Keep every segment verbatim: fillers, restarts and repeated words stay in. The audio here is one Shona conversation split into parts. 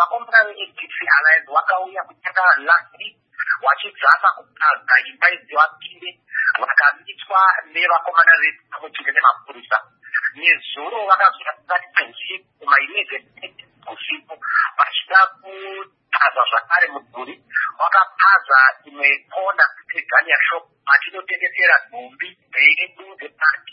vakomana veEgipsi Alliance vakauya kutanga last week vachidzama kutaga imba idzi vapinde vakamitswa nevakomana vedu pamwechete nemapurisa. Nezuro vakasvika pakati peusiku maeleven usiku vachida kupaza zvakare mudhuri vakapaza imwe kona peganya shop vachinotengesera nhumbi dzedu dzepati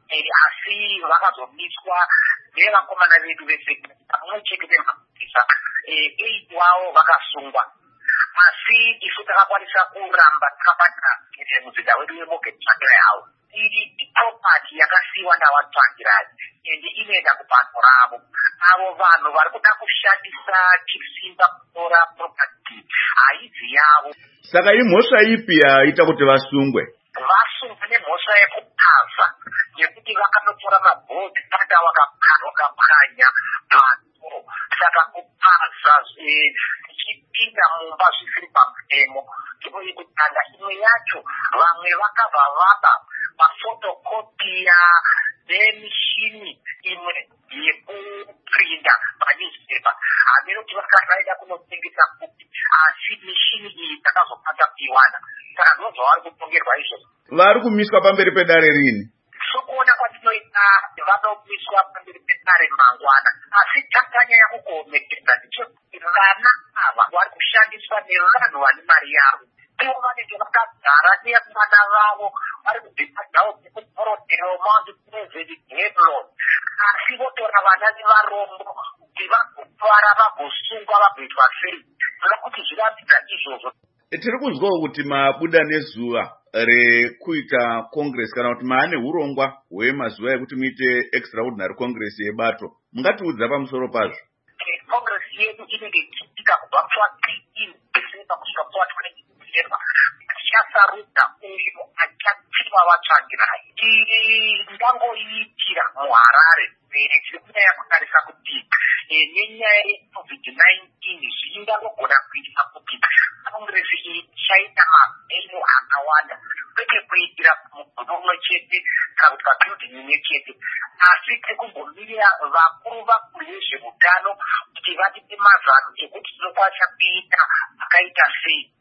asi vakazomitswa nevakomana vedu vesekuriti pamwechete nemapurisa eight wavo vakasungwa. Asi isu takakwanisa kuramba takabata muzinda wedu wemogetsvakirai havo iri property yakasiyiwa navatsvakiraji ende inoenda kubato ravo. Avo vanhu vari kuda kushandisa chisimba kutora property haidzi yavo. Saka imhosva ipi yaita kuti vasungwe? Vasungwa nemhosva yekupaza yekuti vakanotora mabhodhi ata vakapanya vanhu. Saka kupaza zvichipinda mumba zvisiri pamutemo. Ndipo yekutanga imwe yacho vamwe vakabva vaba mafotokopiya nemishini imwe yekuprinda manewspaper. Hameno kuti vakasaida kunotengesa kupi asi mishini iyi takazopata kuiwana. Saka ndozva vari kutongerwa izvozvo. Vari kumiswa pamberi pedare rini? Sokuona kwatinoita vanomiswa pamberi pedare mangwana. Asi takanya yakukoomekeza ndechekuti vana ava vari kushandiswa nevanhu vane mari yavo. Ivo vanenge vakagara nevana vavo vari kubhibhadhawo dzekutorodhero mount pleasant headlong. Asi votora vana nevarombo kuti vagotwara vagosungwa vagoitwa sei. Tinoda kuti zvirambidza izvozvo. Tiri kuzwawo kuti mabuda nezuva rekuita congress kana kuti maane urongwa hwemazuva ekuti muite extraordinary congress yebato. Mungatiudza pamusoro pazvo? Congress yedu inenge ichiitika kubva pa-thirteen December kusvika pa-twenty December. Tichasaruta uyo achatsiva vatsvakirai. Ndangoiitira muHarare sekunyaya kutarisa kuti nenyaya yecovid nineteen zvingangogona kuita kuti congress iyi ichaita mabheno akawanda kwete kuitira mugono umwe chete kana kuti pabhilding imwe chete asi tekumbomirira vakuru vakuru vezveutano kuti vatipe mazano ekuti tinokwanisa kuita akaita sei.